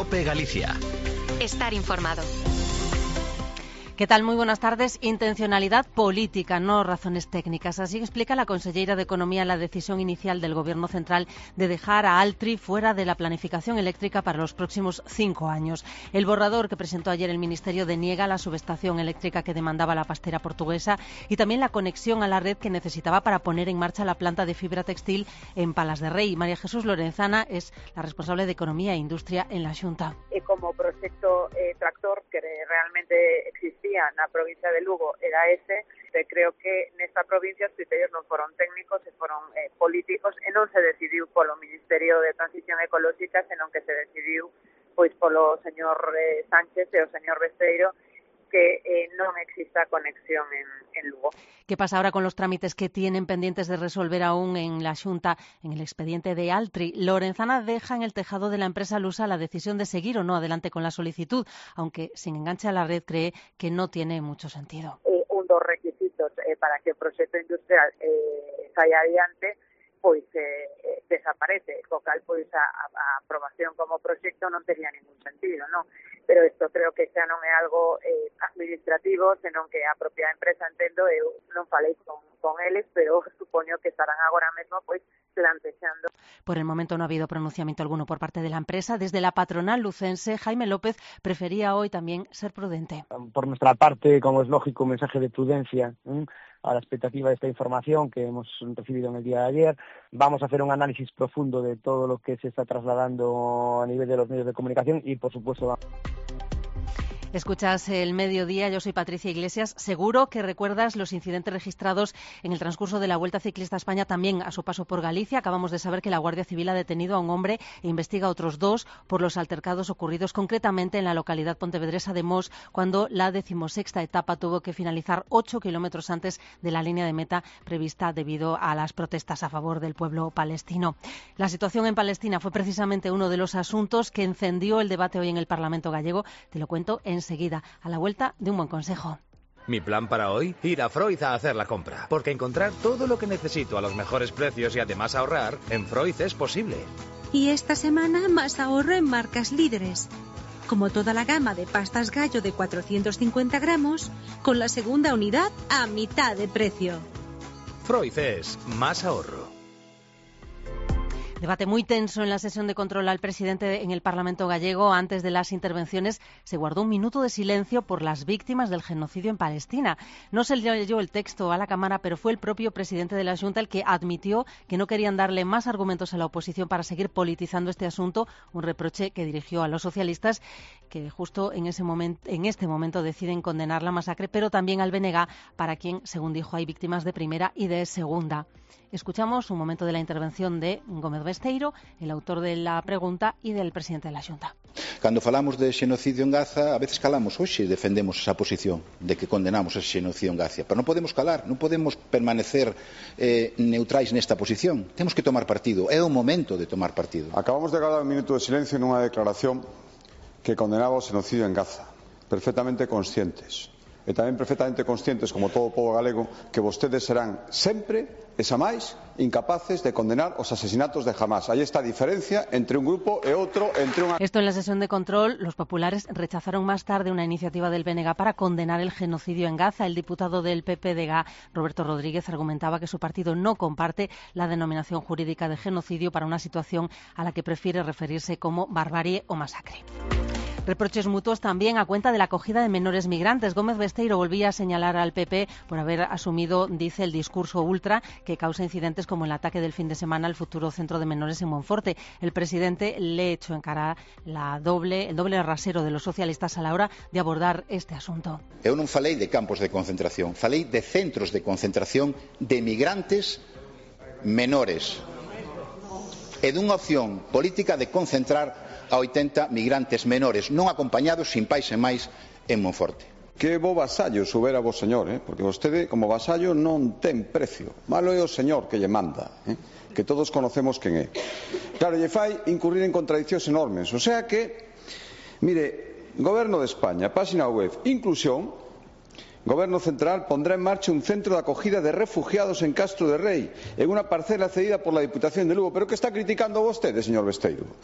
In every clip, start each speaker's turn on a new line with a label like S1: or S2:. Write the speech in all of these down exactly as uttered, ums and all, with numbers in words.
S1: COPE Galicia.
S2: Estar informado.
S3: ¿Qué tal? Muy buenas tardes. Intencionalidad política, no razones técnicas. Así explica la consellera de Economía la decisión inicial del Gobierno central de dejar a Altri fuera de la planificación eléctrica para los próximos cinco años. El borrador que presentó ayer el Ministerio deniega la subestación eléctrica que demandaba la pastera portuguesa y también la conexión a la red que necesitaba para poner en marcha la planta de fibra textil en Palas de Rei. María Jesús Lorenzana es la responsable de Economía e Industria en la Xunta.
S4: E como proxecto eh, tractor que realmente existía na provincia de Lugo era ese, e creo que nesta provincia os criterios non foron técnicos e foron eh, políticos e non se decidiu polo Ministerio de Transición Ecolóxica, senón que se decidiu pois polo señor eh, Sánchez e o señor Besteiro que eh, non exista conexión en, en Lugo.
S3: ¿Qué pasa ahora con los trámites que tienen pendientes de resolver aún en la Xunta en el expediente de Altri? Lorenzana deja en el tejado de la empresa lusa la decisión de seguir o no adelante con la solicitud, aunque sin enganche a la red cree que no tiene mucho sentido.
S4: Eh, un dos requisitos eh, para que o proxecto industrial eh, saia adiante pois eh, eh, desaparece, co cal pois a, a aprobación como proxecto non tería ningún sentido, non? Pero isto creo que xa non é algo eh, administrativo, senón que a propia empresa, entendo, eu non falei con, con eles, pero supoño que estarán agora mesmo pois plantexando.
S3: Por el momento no ha habido pronunciamiento alguno por parte de la empresa. Desde la patronal lucense, Jaime López prefería hoy también ser prudente.
S5: Por nuestra parte, como es lógico, un mensaje de prudencia ¿eh? a la expectativa de esta información que hemos recibido en el día de ayer. Vamos a hacer un análisis profundo de todo lo que se está trasladando a nivel de los medios de comunicación y, por supuesto,
S3: Escuchas El Mediodía, yo soy Patricia Iglesias. Seguro que recuerdas los incidentes registrados en el transcurso de la Vuelta Ciclista a España, también a su paso por Galicia. Acabamos de saber que la Guardia Civil ha detenido a un hombre e investiga a otros dos por los altercados ocurridos concretamente en la localidad pontevedresa de Mos, cuando la decimosexta etapa tuvo que finalizar ocho kilómetros antes de la línea de meta prevista debido a las protestas a favor del pueblo palestino. La situación en Palestina fue precisamente uno de los asuntos que encendió el debate hoy en el Parlamento gallego. Te lo cuento en enseguida, a la vuelta de un buen consejo.
S1: Mi plan para hoy, ir a Freud a hacer la compra, porque encontrar todo lo que necesito a los mejores precios y además ahorrar, en Freud es posible.
S6: Y esta semana más ahorro en marcas líderes, como toda la gama de pastas gallo de cuatrocientos cincuenta gramos, con la segunda unidad a mitad de precio.
S1: Freud es más ahorro.
S3: Debate muy tenso en la sesión de control al presidente en el Parlamento gallego. Antes de las intervenciones se guardó un minuto de silencio por las víctimas del genocidio en Palestina. No se leyó el texto a la Cámara, pero fue el propio presidente de la Xunta el que admitió que no querían darle más argumentos a la oposición para seguir politizando este asunto, un reproche que dirigió a los socialistas, que justo en, ese momento, en este momento deciden condenar la masacre, pero también al B N G, para quien, según dijo, hay víctimas de primera y de segunda. Escuchamos un momento de la intervención de Gómez Besteiro, el autor de la pregunta, y del presidente de la Xunta.
S7: Cando falamos de xenocidio en Gaza, a veces calamos. Hoxe defendemos esa posición de que condenamos ese xenocidio en Gaza. Pero non podemos calar, non podemos permanecer eh, neutrais nesta posición. Temos que tomar partido. É o momento de tomar partido.
S8: Acabamos de guardar un minuto de silencio nunha declaración que condenaba o xenocidio en Gaza, perfectamente conscientes. E tamén perfectamente conscientes, como todo o pobo galego, que vostedes serán sempre e xa máis incapaces de condenar os asesinatos de Hamás. Aí está a diferencia entre un grupo e outro, entre unha...
S3: Esto en la sesión de control, los populares rechazaron más tarde una iniciativa del B N G para condenar el genocidio en Gaza. El diputado del P P D G, Roberto Rodríguez, argumentaba que su partido no comparte la denominación jurídica de genocidio para una situación a la que prefiere referirse como barbarie o masacre. Reproches mutuos también a cuenta de la acogida de menores migrantes. Gómez Besteiro volvía a señalar al P P por haber asumido, dice, el discurso ultra que causa incidentes como el ataque del fin de semana al futuro centro de menores en Monforte. El presidente le echó en cara la doble, el doble rasero de los socialistas a la hora de abordar este asunto.
S7: Eu non falei de campos de concentración, falei de centros de concentración de migrantes menores e dunha opción política de concentrar a oitenta migrantes menores non acompañados, sin pais e máis, en Monforte.
S8: Que bo vasallo subera vos, señor, eh? Porque vostede, como vasallo, non ten precio. Malo é o señor que lle manda, eh? Que todos conocemos quen é. Claro, lle fai incurrir en contradiccións enormes. O sea que, mire, Goberno de España, página web, inclusión, Goberno central pondrá en marcha un centro de acogida de refugiados en Castro de Rei, en unha parcela cedida por la Diputación de Lugo. Pero que está criticando vostede, señor Besteiro?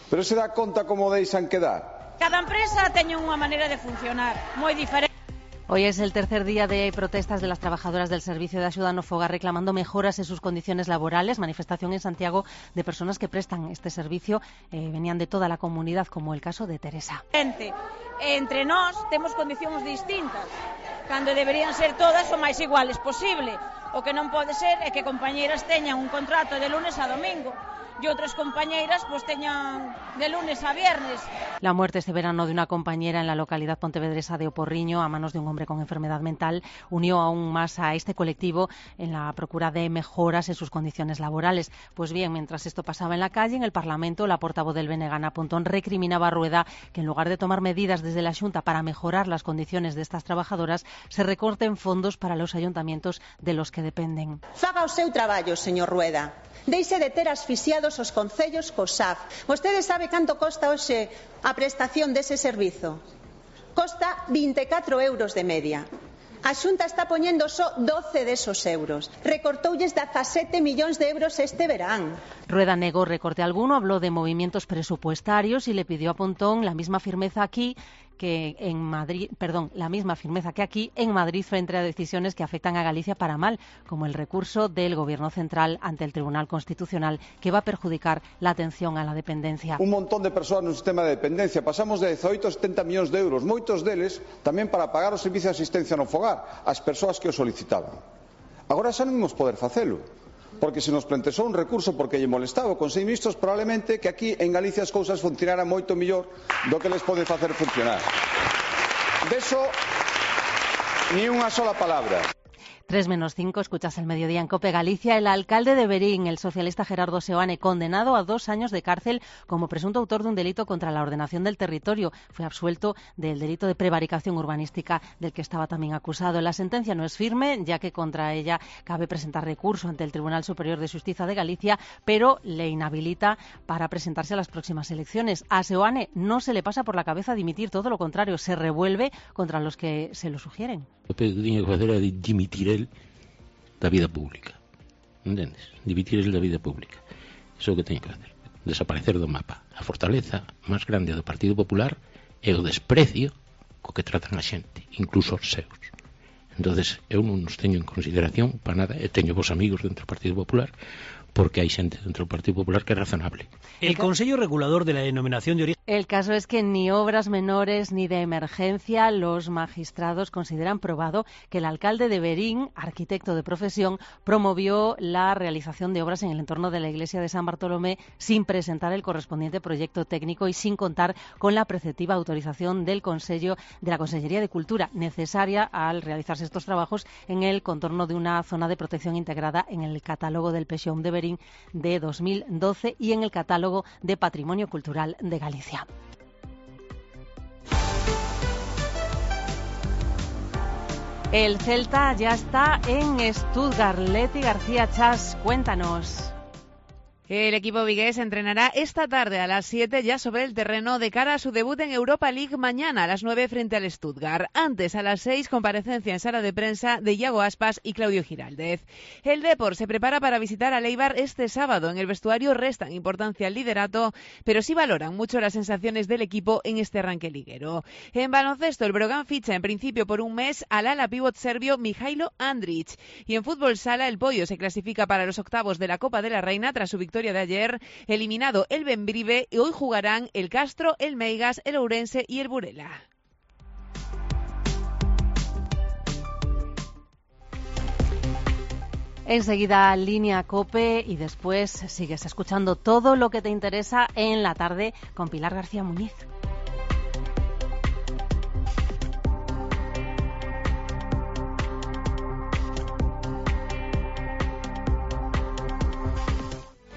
S8: Pero se dá conta como deixan quedar.
S9: Cada empresa teñe unha maneira de funcionar moi diferente.
S3: Hoy es el tercer día de protestas de las trabajadoras del Servicio de Ayuda no Fogar reclamando mejoras en sus condiciones laborales. Manifestación en Santiago de personas que prestan este servicio. Eh, venían de toda la comunidad, como el caso de Teresa.
S9: Entre nós temos condicións distintas, cando deberían ser todas o máis iguales posible. O que non pode ser é que compañeiras teñan un contrato de lunes a domingo y otras compañeras pues teñan de lunes a viernes.
S3: La muerte este verano de una compañera en la localidad pontevedresa de Oporriño a manos de un hombre con enfermedad mental unió aún más a este colectivo en la procura de mejoras en sus condiciones laborales. Pues bien, mientras esto pasaba en la calle, en el Parlamento, la portavoz del B N G, Ana Pontón, recriminaba a Rueda que en lugar de tomar medidas desde la Xunta para mejorar las condiciones de estas trabajadoras, se recorten fondos para los ayuntamientos de los que dependen.
S10: Faga o seu traballo, señor Rueda. Deixe de ter asfixiados os concellos co S A F. Vostede sabe canto costa hoxe a prestación dese servizo? Costa vinte e catro euros de media. A Xunta está poñendo só doce desos euros. Recortoulles dezasete millóns de euros este verán.
S3: Rueda negó recorte alguno, habló de movimientos presupuestarios y le pidió a Pontón la misma firmeza aquí que en Madrid, perdón, la misma firmeza que aquí en Madrid frente a decisiones que afectan a Galicia para mal, como el recurso del Gobierno central ante el Tribunal Constitucional que va a perjudicar la atención a la dependencia.
S8: Un montón de persoas no sistema de dependencia, pasamos de dezoito a setenta millóns de euros, moitos deles tamén para pagar o servicio de asistencia no fogar ás persoas que o solicitaban. Agora xa non imos poder facelo, porque se nos plantexou un recurso porque lle molestaba o Consello de Ministros, probablemente que aquí en Galicia as cousas funcionaran moito mellor do que les pode facer funcionar. Deso, ni unha sola palabra.
S3: tres menos cinco, escuchas el mediodía en COPE Galicia. El alcalde de Verín, el socialista Gerardo Seoane, condenado a dos años de cárcel como presunto autor de un delito contra la ordenación del territorio. Fue absuelto del delito de prevaricación urbanística del que estaba también acusado. La sentencia no es firme, ya que contra ella cabe presentar recurso ante el Tribunal Superior de Justicia de Galicia, pero le inhabilita para presentarse a las próximas elecciones. A Seoane no se le pasa por la cabeza dimitir, todo lo contrario, se revuelve contra los que se lo sugieren.
S11: Lo que tiña que facer é dimitir el da vida pública, entendes? Dimitir el da vida pública, iso é o que teña que facer, desaparecer do mapa. A fortaleza máis grande do Partido Popular é o desprecio co que tratan a xente, incluso os seus. Entonces eu non os teño en consideración para nada, e teño vos amigos dentro do Partido Popular, porque hay gente dentro del Partido Popular que es razonable.
S12: El Consejo Regulador de la Denominación de Origen...
S3: El caso es que ni obras menores ni de emergencia los magistrados consideran probado que el alcalde de Verín, arquitecto de profesión, promovió la realización de obras en el entorno de la iglesia de San Bartolomé sin presentar el correspondiente proyecto técnico y sin contar con la preceptiva autorización del Consejo de la Consellería de Cultura, necesaria al realizarse estos trabajos en el contorno de una zona de protección integrada en el catálogo del Pexón de Verín de dos mil doce y en el catálogo de Patrimonio Cultural de Galicia. El Celta ya está en Stuttgart. Leti García Chas, cuéntanos.
S13: El equipo vigués entrenará esta tarde a las siete ya sobre el terreno de cara a su debut en Europa League mañana a las nueve frente al Stuttgart. Antes, a las seis, comparecencia en sala de prensa de Iago Aspas y Claudio Giraldez. El Depor se prepara para visitar a Eibar este sábado. En el vestuario restan importancia al liderato, pero sí valoran mucho las sensaciones del equipo en este arranque liguero. En baloncesto, el Brogan ficha en principio por un mes al ala pívot serbio Mijailo Andrić. Y en fútbol sala, el Pollo se clasifica para los octavos de la Copa de la Reina tras su victoria de ayer, eliminado el Bembrive, y hoy jugarán el Castro, el Meigas, el Ourense y el Burela.
S3: Enseguida Línea COPE y después sigues escuchando todo lo que te interesa en la tarde con Pilar García Muñiz.